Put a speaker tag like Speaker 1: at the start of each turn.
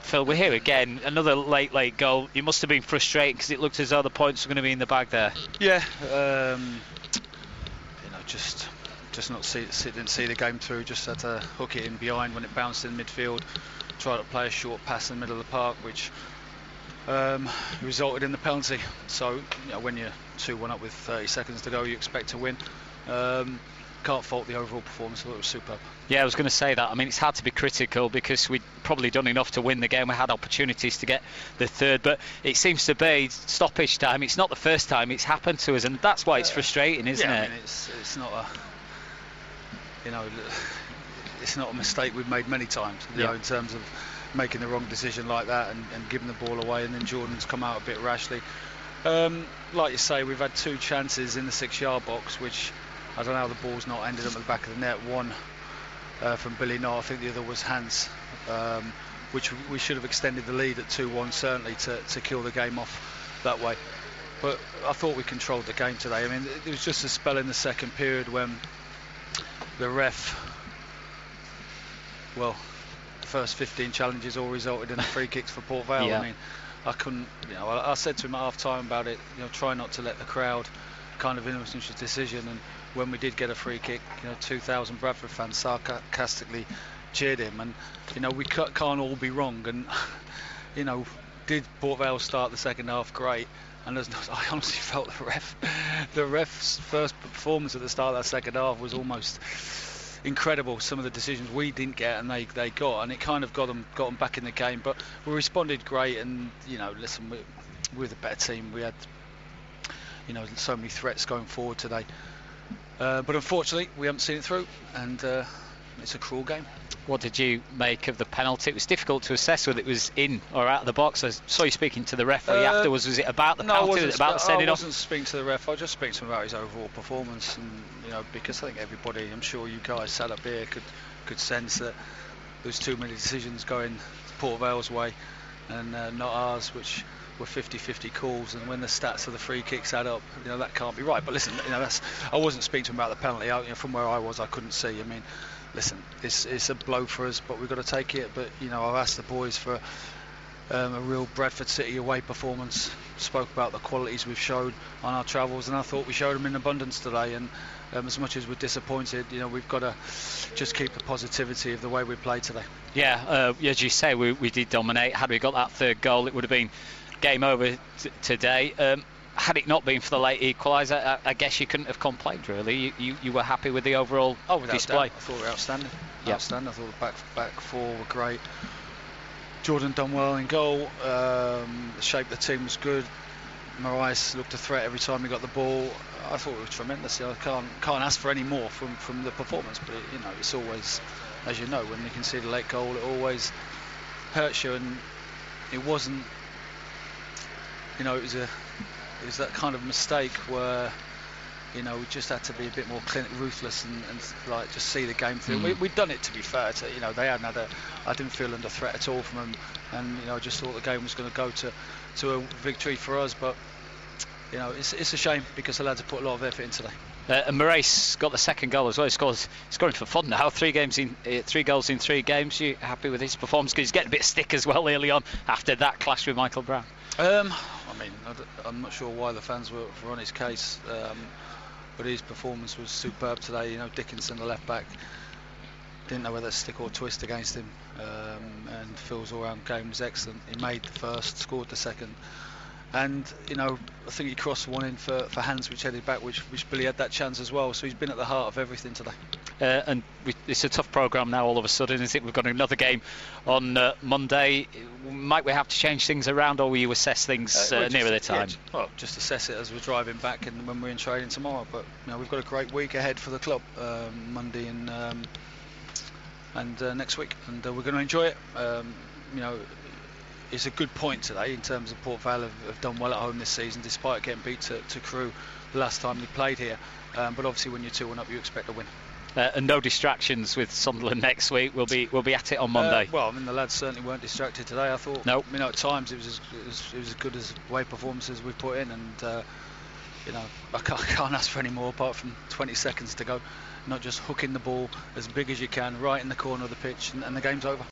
Speaker 1: Phil, we're here again. Another late goal. It must have been frustrating because it looked as though the points were going to be in the bag there.
Speaker 2: Yeah, just didn't see the game through. Just had to hook it in behind when it bounced in midfield. Tried to play a short pass in the middle of the park, which resulted in the penalty. So when you're 2-1 up with 30 seconds to go, you expect to win. Can't fault the overall performance. I thought it was superb.
Speaker 1: Yeah, I was going to say that. I mean, it's hard to be critical because we'd probably done enough to win the game. We had opportunities to get the third, but it seems to be stoppage time. It's not the first time it's happened to us, and that's why it's frustrating, isn't it?
Speaker 2: I mean, it's not it's not a mistake we've made many times. You know, in terms of making the wrong decision like that and giving the ball away, and then Jordan's come out a bit rashly. Like you say, we've had 2 chances in the 6-yard box, which I don't know how the ball's not ended up at the back of the net. One from Billy Knott, I think the other was Hans, which we should have extended the lead at 2-1 certainly to kill the game off that way. But I thought we controlled the game today. I mean, it was just a spell in the second period when the ref, the first 15 challenges all resulted in free kicks for Port Vale. I mean, I couldn't, I said to him at half time about it, try not to let the crowd kind of influence the decision. And when we did get a free kick, 2,000 Bradford fans sarcastically cheered him. And we can't all be wrong. And did Port Vale start the second half great? And I honestly felt the ref's first performance at the start of that second half was almost incredible. Some of the decisions we didn't get and they got, and it kind of got them back in the game. But we responded great, and listen, we're the better team. We had so many threats going forward today, but unfortunately we haven't seen it through, and it's a cruel game.
Speaker 1: What did you make of the penalty? It was difficult to assess whether it was in or out of the box. I saw you speaking to the referee afterwards. Was it about the penalty? Was it about the sending off?
Speaker 2: I wasn't speaking to the ref. I was just speaking to him about his overall performance, and because I think everybody, I'm sure you guys sat up here could sense that there's too many decisions going Port Vale's way and not ours, which were 50-50 calls. And when the stats of the free kicks add up, that can't be right. But listen, I wasn't speaking to him about the penalty. From where I was, I couldn't see. I mean, listen, it's a blow for us, but we've got to take it. But I've asked the boys for a real Bradford City away performance. Spoke about the qualities we've showed on our travels, and I thought we showed them in abundance today. And as much as we're disappointed, we've got to just keep the positivity of the way we played today.
Speaker 1: Yeah, as you say, we did dominate. Had we got that third goal, it would have been game over today. Had it not been for the late equaliser, I guess you couldn't have complained, really. You were happy with the overall display?
Speaker 2: Doubt. I thought we were outstanding. Outstanding. I thought the back 4 were great. Jordan done well in goal. The shape of the team was good. Morais looked a threat every time he got the ball. I thought it was tremendous. I can't ask for any more from the performance, but it's always, as you know, when you concede a late goal, it always hurts you. And it wasn't, it was that kind of mistake where we just had to be a bit more ruthless and like just see the game through. We'd done it, to be fair to they hadn't had I didn't feel under threat at all from them, and I just thought the game was going to go to a victory for us. But it's a shame because the lads have put a lot of effort in today.
Speaker 1: And Morais got the second goal as well. He's scoring for fun now. 3 goals in 3 games. You happy with his performance? Because he's getting a bit of stick as well early on after that clash with Michael Brown.
Speaker 2: I mean, I'm not sure why the fans were on his case, but his performance was superb today. Dickinson, the left back, didn't know whether to stick or twist against him, and Phil's all-round game was excellent. He made the first, scored the second, and I think he crossed one in for Hans, which headed back, which Billy had that chance as well. So he's been at the heart of everything today. And
Speaker 1: it's a tough programme now all of a sudden. I think we've got another game on Monday. Might we have to change things around, or will you assess things nearer the time?
Speaker 2: Just assess it as we're driving back and when we're in training tomorrow. But we've got a great week ahead for the club, Monday and next week, and we're going to enjoy it. It's a good point today in terms of Port Vale have done well at home this season, despite getting beat to Crewe the last time they played here. But obviously, when you're 2-1 up, you expect a win.
Speaker 1: And no distractions with Sunderland next week. We'll be at it on Monday.
Speaker 2: The lads certainly weren't distracted today. I thought.
Speaker 1: No.
Speaker 2: At times it was as good as away performances we've put in, and I can't ask for any more apart from 20 seconds to go. Not just hooking the ball as big as you can right in the corner of the pitch, and the game's over.